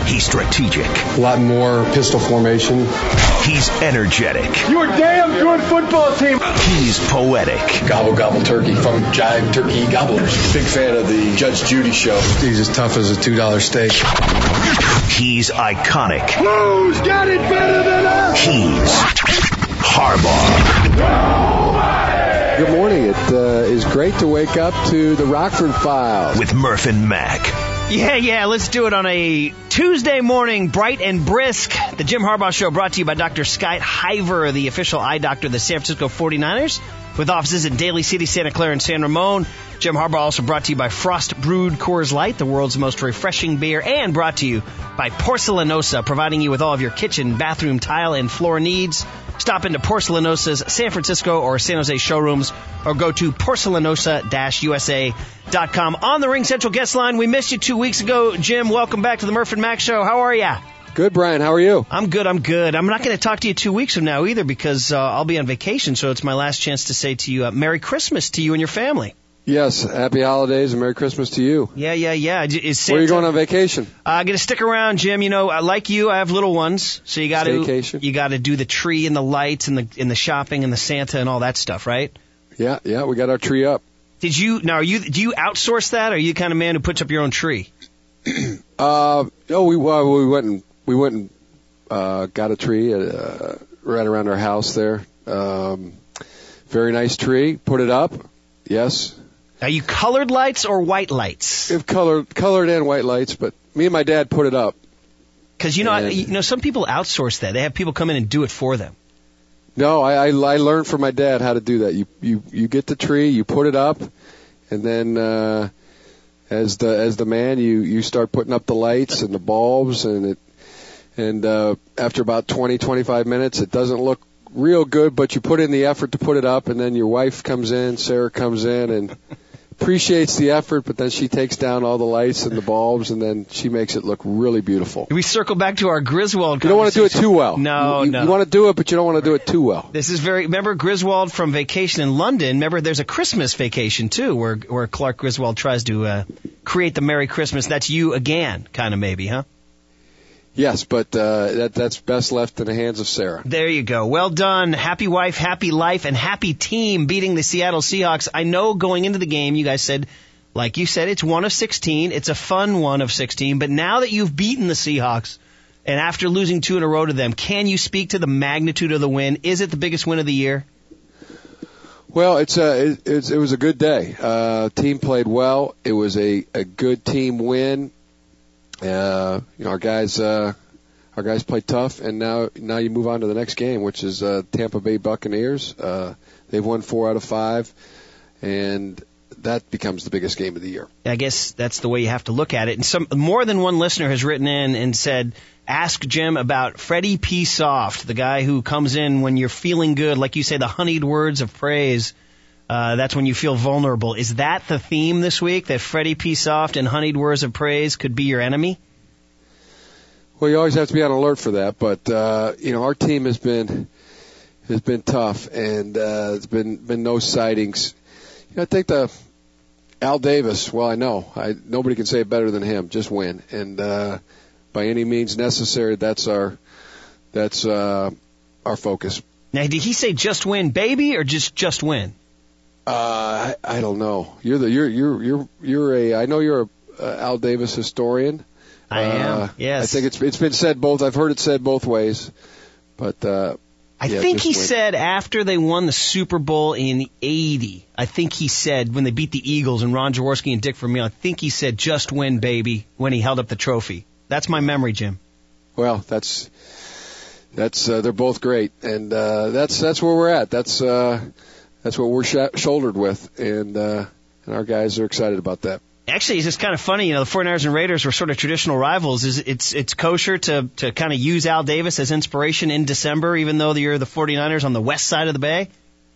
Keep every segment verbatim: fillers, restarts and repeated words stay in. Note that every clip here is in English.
He's strategic. A lot more pistol formation. He's energetic. You're a damn good football team. He's poetic. Gobble, gobble, turkey from Jive Turkey Gobblers. Big fan of the Judge Judy show. He's as tough as a two dollar steak. He's iconic. Who's got it better than us? He's Harbaugh. Good morning. It uh, is great to wake up to the Rockford Files. With Murph and Mac. Yeah, yeah, let's do it on a Tuesday morning, bright and brisk. The Jim Harbaugh Show brought to you by Doctor Scott Hiver, the official eye doctor of the San Francisco forty-niners, with offices in Daly City, Santa Clara, and San Ramon. Jim Harbaugh also brought to you by Frost Brewed Coors Light, the world's most refreshing beer, and brought to you by Porcelanosa, providing you with all of your kitchen, bathroom, tile, and floor needs. Stop into Porcelanosa's San Francisco or San Jose showrooms, or go to porcelanosa dash u s a dot com. On the Ring Central guest line, we missed you two weeks ago. Jim, welcome back to the Murph and Mac Show. How are ya? Good, Brian. How are you? I'm good, I'm good. I'm not going to talk to you two weeks from now either because uh, I'll be on vacation, so it's my last chance to say to you, uh, Merry Christmas to you and your family. Yes, happy holidays and Merry Christmas to you. Yeah, yeah, yeah. Is Santa, Where are you going on vacation? I'm uh, going to stick around, Jim. You know, like you, I have little ones, so you got to you got to do the tree and the lights and the and the shopping and the Santa and all that stuff, right? Yeah, yeah, we got our tree up. Did you now? Are you do you outsource that, or are you the kind of man who puts up your own tree? uh, no, we well, we went and we went and uh, got a tree uh, right around our house there. Um, very nice tree. Put it up. Yes. Are you colored lights or white lights? We have colored, colored and white lights, but me and my dad put it up. Because you know, and, you know, some people outsource that. They have people come in and do it for them. No, I, I, I learned from my dad how to do that. You you you get the tree, you put it up, and then uh, as the as the man, you you start putting up the lights and the bulbs, and it and uh, after about twenty, twenty-five minutes, it doesn't look real good, but you put in the effort to put it up, and then your wife comes in, Sarah comes in, and appreciates the effort, but then she takes down all the lights and the bulbs, and then she makes it look really beautiful. We circle back to our Griswold conversation. You don't want to do it too well. No, you, no. You want to do it, but you don't want to do it too well. This is very, remember Griswold from Vacation in London? Remember there's a Christmas Vacation, too, where where Clark Griswold tries to uh, create the Merry Christmas. That's you again, kind of maybe, huh? Yes, but uh, that that's best left in the hands of Sarah. There you go. Well done. Happy wife, happy life, and happy team beating the Seattle Seahawks. I know going into the game, you guys said, like you said, it's one of sixteen. It's a fun one of sixteen. But now that you've beaten the Seahawks, and after losing two in a row to them, can you speak to the magnitude of the win? Is it the biggest win of the year? Well, it's a, it, it's, it was a good day. Uh, team played well. It was a, a good team win. Uh, you know, our guys, uh, our guys played tough, and now, now you move on to the next game, which is, uh, Tampa Bay Buccaneers. Uh, they've won four out of five, and that becomes the biggest game of the year. I guess that's the way you have to look at it. And some, more than one listener has written in and said, ask Jim about Freddie P. Soft, the guy who comes in when you're feeling good, like you say, the honeyed words of praise. Uh, that's when you feel vulnerable. Is that the theme this week, that Freddie P. Soft and honeyed words of praise could be your enemy? Well, you always have to be on alert for that. But, uh, you know, our team has been has been tough, and uh, there's been, been no sightings. You know, I think the Al Davis, well, I know. I, nobody can say it better than him. Just win. And uh, by any means necessary, that's our that's uh, our focus. Now, did he say just win, baby, or just just win? Uh, I, I don't know. You're the you're you're you're you're a I know you're a uh, Al Davis historian. I am. Uh, yes. I think it's it's been said both. I've heard it said both ways, but uh, I yeah, think he win. said after they won the Super Bowl in eighty. I think he said when they beat the Eagles and Ron Jaworski and Dick Vermeil. I think he said just win, baby, when he held up the trophy. That's my memory, Jim. Well, that's that's uh, they're both great, and uh, that's that's where we're at. That's. Uh, That's what we're sh- shouldered with, and uh, and our guys are excited about that. Actually, it's just kind of funny. You know, the forty-niners and Raiders were sort of traditional rivals. Is it's it's kosher to to kind of use Al Davis as inspiration in December, even though you're the forty-niners on the west side of the bay?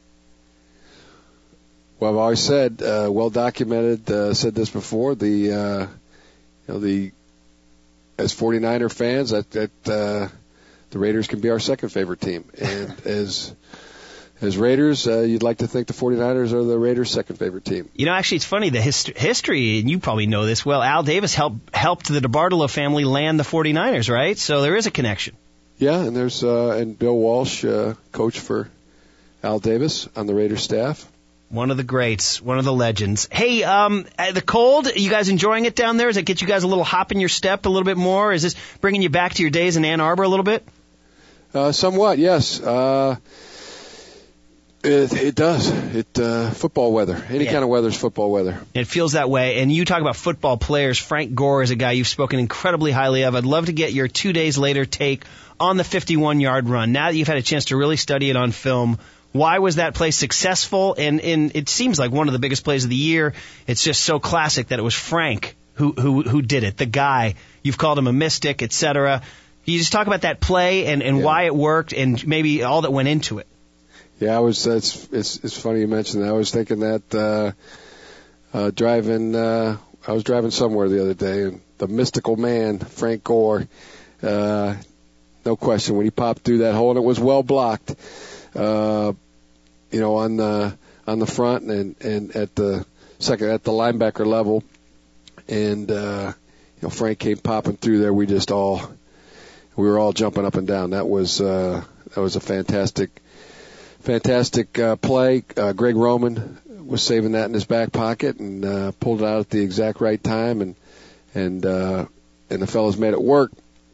Well, I've always said, uh, well documented. Uh, said this before. The uh, you know the as forty-niner fans, that that uh, the Raiders can be our second favorite team, and as as Raiders, uh, you'd like to think the 49ers are the Raiders' second favorite team. You know, actually, it's funny, the hist- history, and you probably know this well, Al Davis helped helped the DiBartolo family land the 49ers, right? So there is a connection. Yeah, and there's uh, and Bill Walsh, uh, coach for Al Davis on the Raiders staff. One of the greats, one of the legends. Hey, um, the cold, you guys enjoying it down there? Does it get you guys a little hop in your step a little bit more? Is this bringing you back to your days in Ann Arbor a little bit? Uh, somewhat, yes. Uh, it, it does. It uh, football weather. Any Yeah. kind of weather is football weather. It feels that way. And you talk about football players. Frank Gore is a guy you've spoken incredibly highly of. I'd love to get your two days later take on the fifty-one-yard run. Now that you've had a chance to really study it on film, why was that play successful? And, and it seems like one of the biggest plays of the year. It's just so classic that it was Frank who who who did it, the guy. You've called him a mystic, et cetera. You just talk about that play and, and Yeah. why it worked and maybe all that went into it. Yeah, I was. It's it's it's funny you mentioned that. I was thinking that uh, uh, driving. Uh, I was driving somewhere the other day, and the mystical man, Frank Gore. Uh, no question, when he popped through that hole, and it was well blocked. Uh, you know, on the on the front and and at the second at the linebacker level, and uh, you know, Frank came popping through there. We just all we were all jumping up and down. That was uh, that was a fantastic. Fantastic uh, play. Uh, Greg Roman was saving that in his back pocket and uh, pulled it out at the exact right time, and and uh, and the fellas made it work.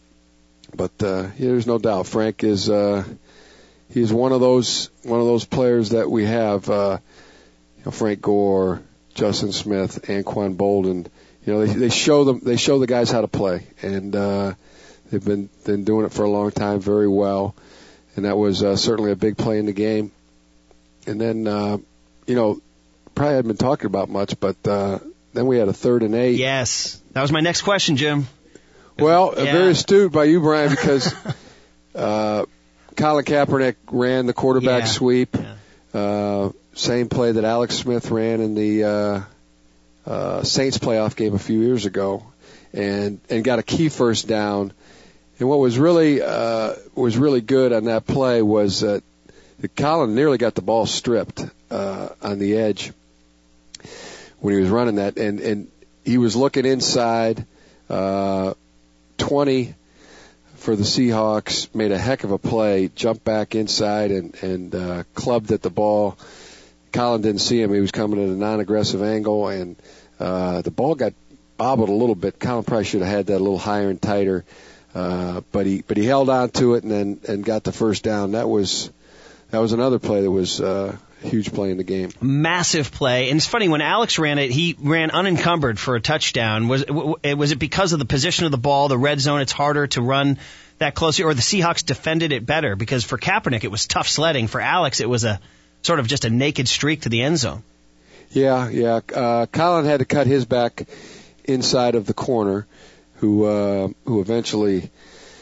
But uh, yeah, there's no doubt Frank is uh, he's one of those one of those players that we have. Uh, you know, Frank Gore, Justin Smith, Anquan Bolden. You know, they they show them they show the guys how to play, and uh, they've been been doing it for a long time very well. And that was uh, certainly a big play in the game. And then, uh, you know, probably hadn't been talking about much, but uh, then we had a third and eight. Yes. That was my next question, Jim. Well, Yeah. very astute by you, Brian, because uh, Colin Kaepernick ran the quarterback Yeah. sweep. Yeah. Uh, same play that Alex Smith ran in the uh, uh, Saints playoff game a few years ago, and and got a key first down. And what was really uh, was really good on that play was that Colin nearly got the ball stripped uh, on the edge when he was running that, and and he was looking inside. Uh, twenty for the Seahawks, made a heck of a play, jumped back inside and and uh, clubbed at the ball. Colin didn't see him; he was coming at a non-aggressive angle, and uh, the ball got bobbled a little bit. Colin probably should have had that a little higher and tighter. Uh, but he but he held on to it and then and got the first down. That was that was another play that was uh, a huge play in the game. Massive play, and it's funny when Alex ran it, he ran unencumbered for a touchdown. Was was it because of the position of the ball, the red zone? It's harder to run that closely, or the Seahawks defended it better? Because for Kaepernick, it was tough sledding. For Alex, it was a sort of just a naked streak to the end zone. Yeah, yeah. Uh, Colin had to cut his back inside of the corner. Who uh, who eventually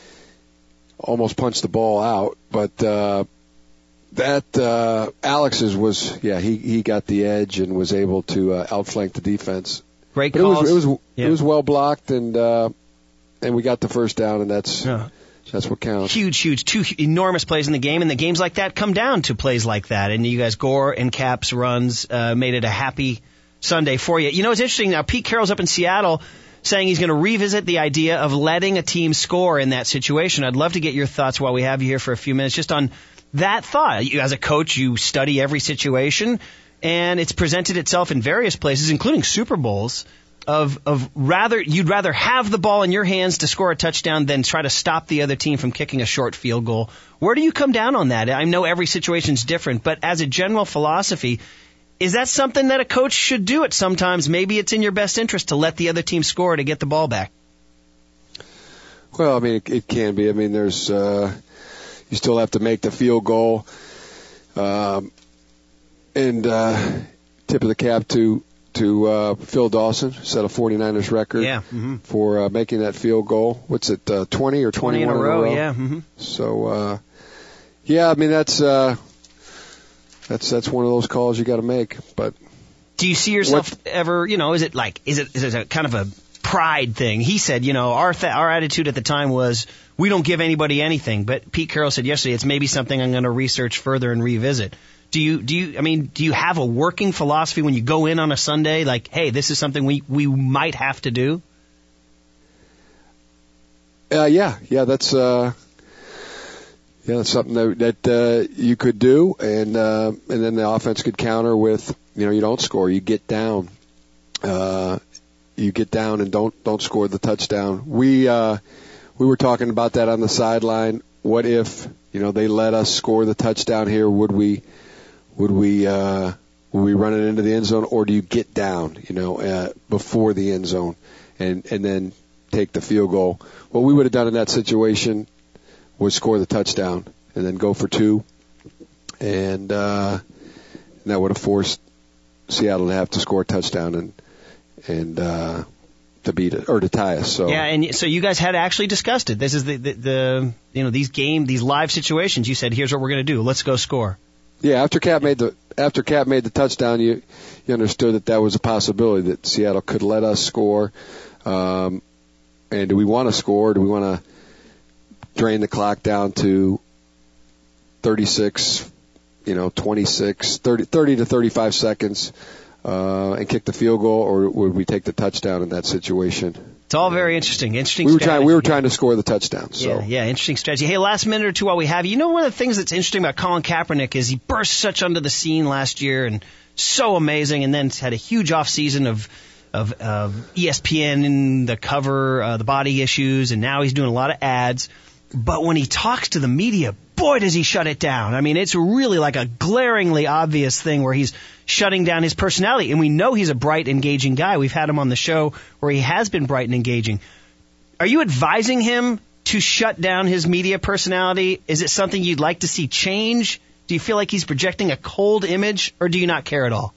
almost punched the ball out, but uh, that uh, Alex's was yeah he he got the edge and was able to uh, outflank the defense. Great but calls. It was it was, yeah. it was well blocked and uh, and we got the first down, and that's Yeah. that's what counts. Huge, huge, two enormous plays in the game, and the games like that come down to plays like that. And you guys, Gore and Cap's runs uh, made it a happy Sunday for you. You know, it's interesting now. Pete Carroll's up in Seattle, saying he's going to revisit the idea of letting a team score in that situation. I'd love to get your thoughts while we have you here for a few minutes just on that thought. You, as a coach, you study every situation, and it's presented itself in various places, including Super Bowls, of of rather you'd rather have the ball in your hands to score a touchdown than try to stop the other team from kicking a short field goal. Where do you come down on that? I know every situation's different, but as a general philosophy, is that something that a coach should do at sometimes? Maybe it's in your best interest to let the other team score to get the ball back. Well, I mean, it, it can be. I mean, there's uh, you still have to make the field goal, um, and uh, tip of the cap to to uh, Phil Dawson, set a 49ers record Yeah, mm-hmm. for uh, making that field goal. What's it, uh, twenty or twenty twenty-one in a row? in a row? Yeah. Mm-hmm. So, uh, yeah, I mean that's uh, that's that's one of those calls you got to make. But do you see yourself what, ever? You know, is it like is it is it a kind of a pride thing. He said, you know, our th- our attitude at the time was we don't give anybody anything. But Pete Carroll said yesterday it's maybe something I'm going to research further and revisit. Do you do you I mean do you have a working philosophy when you go in on a Sunday like, hey, this is something we we might have to do? Uh, yeah, yeah, that's uh, yeah, that's something that, that uh, you could do, and uh, and then the offense could counter with, you know, you don't score, you get down, uh, you get down and don't don't score the touchdown. We uh, we were talking about that on the sideline. What if, you know, they let us score the touchdown here? Would we would we uh, would we run it into the end zone, or do you get down, you know, uh, before the end zone, and and then take the field goal? What we would have done in that situation was score the touchdown and then go for two, and, uh, and that would have forced Seattle to have to score a touchdown and and uh, to beat it or to tie us. So yeah, and so you guys had actually discussed it. This is the the, the you know these game these live situations. You said, here's what we're going to do. Let's go score. Yeah, after Cap made the after Cap made the touchdown, you you understood that that was a possibility that Seattle could let us score. Um, And do we want to score? Do we want to drain the clock down to thirty-six, you know, twenty-six, thirty, thirty to thirty-five seconds, uh, and kick the field goal, or would we take the touchdown in that situation? It's all very interesting. Interesting. We were strategy. trying. We were trying to score the touchdown. So. Yeah, yeah, interesting strategy. Hey, last minute or two while we have you. You know, one of the things that's interesting about Colin Kaepernick is he burst such onto the scene last year and so amazing, and then had a huge off season of. of uh, E S P N in the cover, uh, the body issues, and now he's doing a lot of ads. But when he talks to the media, boy, does he shut it down. I mean, it's really like a glaringly obvious thing where he's shutting down his personality. And we know he's a bright, engaging guy. We've had him on the show where he has been bright and engaging. Are you advising him to shut down his media personality? Is it something you'd like to see change? Do you feel like he's projecting a cold image, or do you not care at all?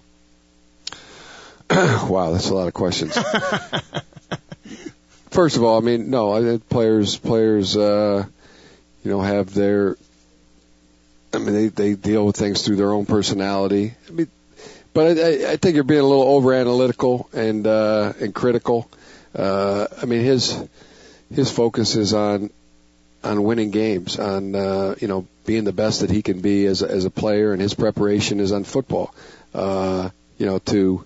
Wow, that's a lot of questions. First of all, I mean, no, I think players, players, uh, you know, have their, I mean, they, they deal with things through their own personality. I mean, but I, I think you're being a little over analytical and, uh, and critical. Uh, I mean, his, his focus is on, on winning games, on, uh, you know, being the best that he can be as a, as a player, and his preparation is on football. Uh, you know, to,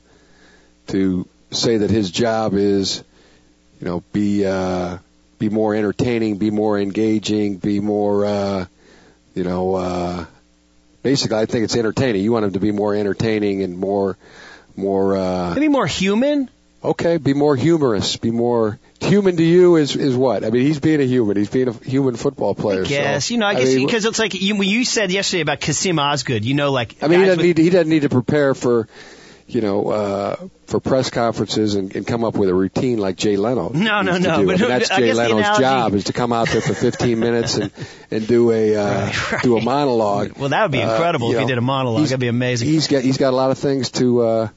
to say that his job is, you know, be, uh, be more entertaining, be more engaging, be more, uh, you know, uh, basically I think it's entertaining. You want him to be more entertaining and more, more, uh, maybe more human? Okay, be more humorous, be more human to you is, is what? I mean, he's being a human. He's being a human football player. I guess, so, you know, I guess, I mean, because it's like, you, when you said yesterday about Kasim Osgood, you know, like, I mean, he doesn't, with, need, he doesn't need to prepare for, you know, uh, for press conferences and, and come up with a routine like Jay Leno. No, no, no. But I mean, that's I Jay guess the Leno's analogy- job, is to come out there for fifteen minutes and, and do a, uh, Right, right. do a monologue. Well, that would be incredible uh, if know, he did a monologue. he's- That'd be amazing. He's got, he's got a lot of things to, uh,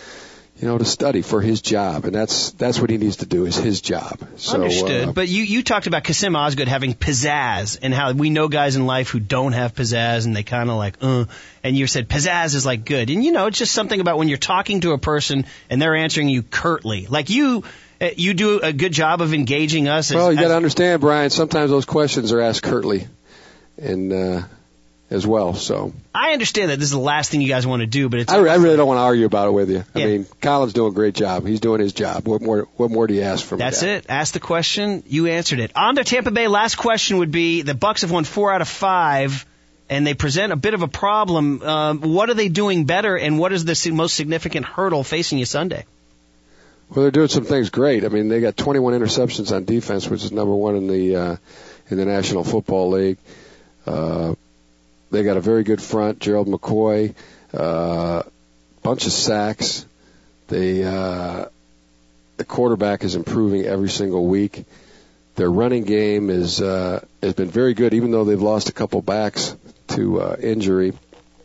you know, to study for his job, and that's that's what he needs to do, is his job. So, Understood. Uh, But you, you talked about Kasim Osgood having pizzazz, and how we know guys in life who don't have pizzazz, and they kind of like, uh, and you said pizzazz is like good. And, you know, it's just something about when you're talking to a person and they're answering you curtly. Like you, uh, you do a good job of engaging us. As, well, you got as- to understand, Brian, sometimes those questions are asked curtly, and uh, as well, so. I understand that this is the last thing you guys want to do, but it's. I, I really don't want to argue about it with you. I Yeah. mean, Colin's doing a great job. He's doing his job. What more? What more do you ask from him? That's it. Ask the question. You answered it. On to Tampa Bay. Last question would be: the Bucs have won four out of five, and they present a bit of a problem. Um, what are they doing better, and what is the si- most significant hurdle facing you Sunday? Well, they're doing some things great. I mean, they got twenty-one interceptions on defense, which is number one in the uh, in the National Football League. Uh, they got a very good front. Gerald McCoy, uh, bunch of sacks. They uh, the quarterback is improving every single week. Their running game is uh, has been very good, even though they've lost a couple backs to uh, injury.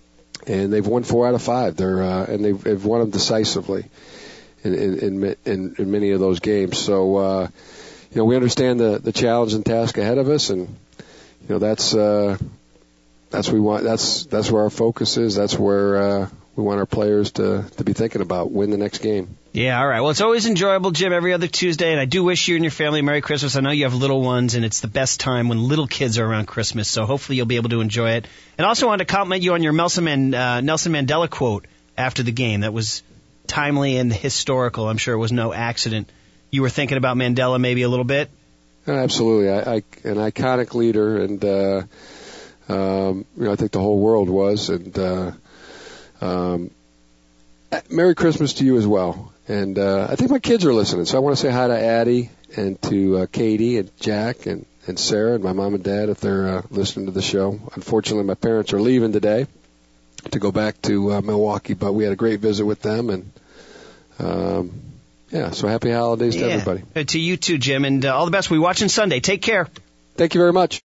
And they've won four out of five. They're uh, and they've, they've won them decisively in in, in in many of those games. So uh, you know, we understand the the challenge and task ahead of us, and you know that's uh, that's we want. That's that's where our focus is. That's where uh, we want our players to to be thinking about. Win the next game. Yeah, all right. Well, it's always enjoyable, Jim, every other Tuesday, and I do wish you and your family a Merry Christmas. I know you have little ones, and it's the best time when little kids are around Christmas, so hopefully you'll be able to enjoy it. And also wanted to compliment you on your Nelson, Man, uh, Nelson Mandela quote after the game. That was timely and historical. I'm sure it was no accident. You were thinking about Mandela maybe a little bit? Uh, absolutely. I, I, an iconic leader, and uh, um, you know, I think the whole world was. And uh, um, Merry Christmas to you as well. And uh, I think my kids are listening, so I want to say hi to Addie and to uh, Katie and Jack and, and Sarah and my mom and dad if they're uh, listening to the show. Unfortunately, my parents are leaving today to go back to uh, Milwaukee, but we had a great visit with them. And um, yeah, so happy holidays to yeah. everybody. Uh, to you too, Jim, and uh, all the best. We watching Sunday. Take care. Thank you very much.